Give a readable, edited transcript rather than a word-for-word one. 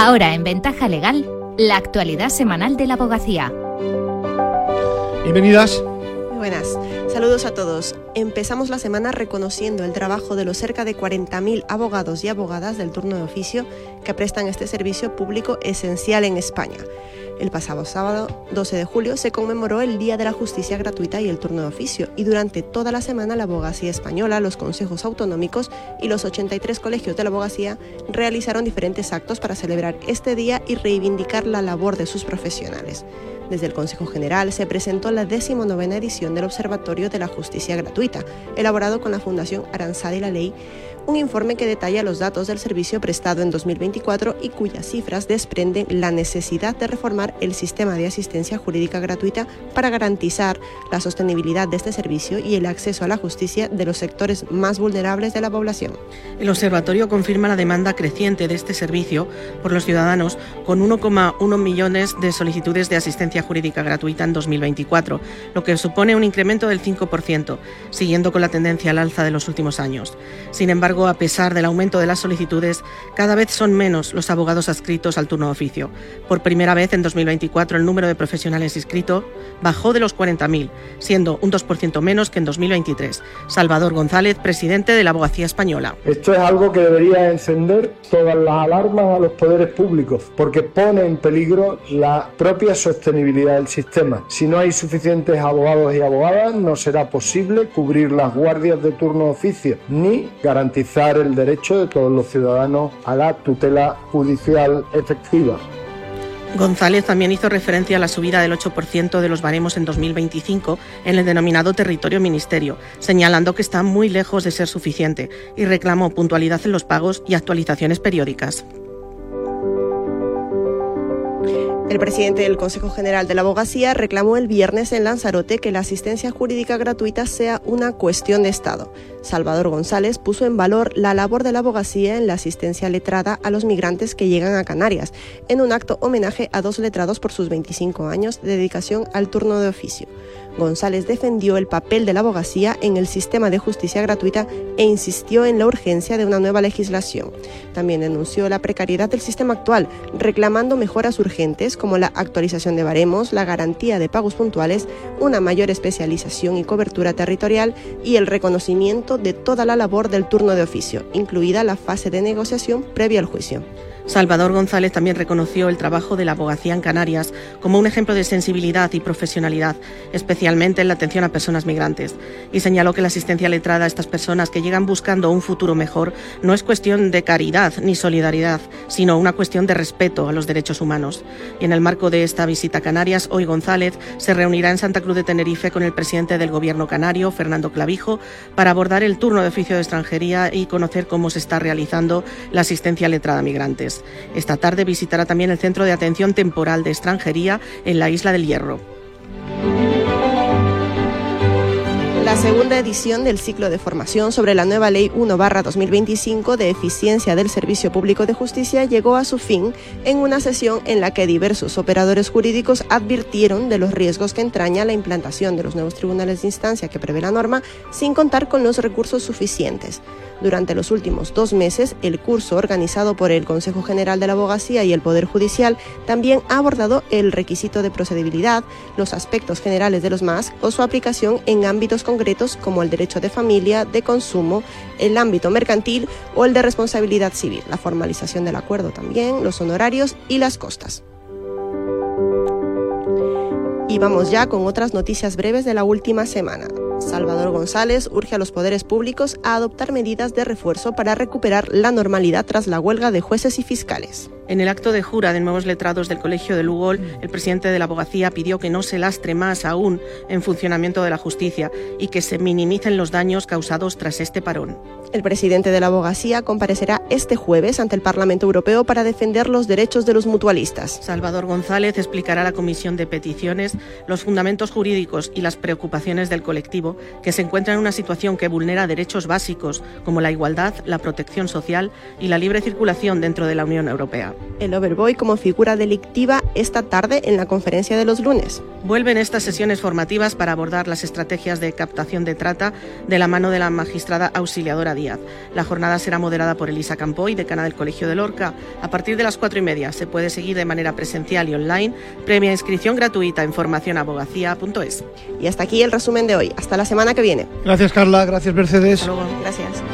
Ahora en Ventaja Legal, la actualidad semanal de la abogacía. Bienvenidas. Muy buenas. Saludos a todos. Empezamos la semana reconociendo el trabajo de los cerca de 40.000 abogados y abogadas del turno de oficio que prestan este servicio público esencial en España. El pasado sábado, 12 de julio, se conmemoró el Día de la Justicia Gratuita y el turno de oficio, y durante toda la semana la abogacía española, los consejos autonómicos y los 83 colegios de la abogacía realizaron diferentes actos para celebrar este día y reivindicar la labor de sus profesionales. Desde el Consejo General se presentó la 19ª edición del Observatorio de la Justicia Gratuita, elaborado con la Fundación Aranzadi la Ley, un informe que detalla los datos del servicio prestado en 2024 y cuyas cifras desprenden la necesidad de reformar el sistema de asistencia jurídica gratuita para garantizar la sostenibilidad de este servicio y el acceso a la justicia de los sectores más vulnerables de la población. El observatorio confirma la demanda creciente de este servicio por los ciudadanos, con 1,1 millones de solicitudes de asistencia jurídica gratuita en 2024, lo que supone un incremento del 5%, siguiendo con la tendencia al alza de los últimos años. Sin embargo, a pesar del aumento de las solicitudes, cada vez son menos los abogados adscritos al turno de oficio. Por primera vez en 2024 el número de profesionales inscritos bajó de los 40.000, siendo un 2% menos que en 2023. Salvador González, presidente de la Abogacía Española. Esto es algo que debería encender todas las alarmas a los poderes públicos, porque pone en peligro la propia sostenibilidad del sistema. Si no hay suficientes abogados y abogadas, no será posible cubrir las guardias de turno de oficio, ni garantizar el derecho de todos los ciudadanos a la tutela judicial efectiva. González también hizo referencia a la subida del 8% de los baremos en 2025 en el denominado territorio ministerio, señalando que está muy lejos de ser suficiente, y reclamó puntualidad en los pagos y actualizaciones periódicas. El presidente del Consejo General de la Abogacía reclamó el viernes en Lanzarote que la asistencia jurídica gratuita sea una cuestión de Estado. Salvador González puso en valor la labor de la abogacía en la asistencia letrada a los migrantes que llegan a Canarias, en un acto homenaje a 2 letrados por sus 25 años de dedicación al turno de oficio. González defendió el papel de la abogacía en el sistema de justicia gratuita e insistió en la urgencia de una nueva legislación. También denunció la precariedad del sistema actual, reclamando mejoras urgentes como la actualización de baremos, la garantía de pagos puntuales, una mayor especialización y cobertura territorial y el reconocimiento de toda la labor del turno de oficio, incluida la fase de negociación previa al juicio. Salvador González también reconoció el trabajo de la abogacía en Canarias como un ejemplo de sensibilidad y profesionalidad, especialmente en la atención a personas migrantes, y señaló que la asistencia letrada a estas personas que llegan buscando un futuro mejor no es cuestión de caridad ni solidaridad, sino una cuestión de respeto a los derechos humanos. Y en el marco de esta visita a Canarias, hoy González se reunirá en Santa Cruz de Tenerife con el presidente del Gobierno canario, Fernando Clavijo, para abordar el turno de oficio de extranjería y conocer cómo se está realizando la asistencia letrada a migrantes. Esta tarde visitará también el Centro de Atención Temporal de Extranjería en la Isla del Hierro. La segunda edición del ciclo de formación sobre la nueva Ley 1/2025 de eficiencia del Servicio Público de Justicia llegó a su fin en una sesión en la que diversos operadores jurídicos advirtieron de los riesgos que entraña la implantación de los nuevos tribunales de instancia que prevé la norma sin contar con los recursos suficientes. Durante los últimos 2 meses, el curso organizado por el Consejo General de la Abogacía y el Poder Judicial también ha abordado el requisito de procedibilidad, los aspectos generales de los MAS o su aplicación en ámbitos concretos como el derecho de familia, de consumo, el ámbito mercantil o el de responsabilidad civil, la formalización del acuerdo también, los honorarios y las costas. Y vamos ya con otras noticias breves de la última semana. Salvador González urge a los poderes públicos a adoptar medidas de refuerzo para recuperar la normalidad tras la huelga de jueces y fiscales. En el acto de jura de nuevos letrados del Colegio de Lugo, el presidente de la Abogacía pidió que no se lastre más aún en funcionamiento de la justicia y que se minimicen los daños causados tras este parón. El presidente de la Abogacía comparecerá este jueves ante el Parlamento Europeo para defender los derechos de los mutualistas. Salvador González explicará a la Comisión de Peticiones los fundamentos jurídicos y las preocupaciones del colectivo, que se encuentra en una situación que vulnera derechos básicos como la igualdad, la protección social y la libre circulación dentro de la Unión Europea. trata. El overboy como figura delictiva esta tarde en la conferencia de los lunes. Vuelven estas sesiones formativas para abordar las estrategias de captación de trata de la mano de la magistrada Auxiliadora Díaz. La jornada será moderada por Elisa Campoy, decana del Colegio de Lorca. A partir de las 4:30 se puede seguir de manera presencial y online. Previa inscripción gratuita en formacionabogacía.es. Y hasta aquí el resumen de hoy. Hasta la semana que viene. Gracias, Carla. Gracias, Mercedes. Hasta luego. Gracias.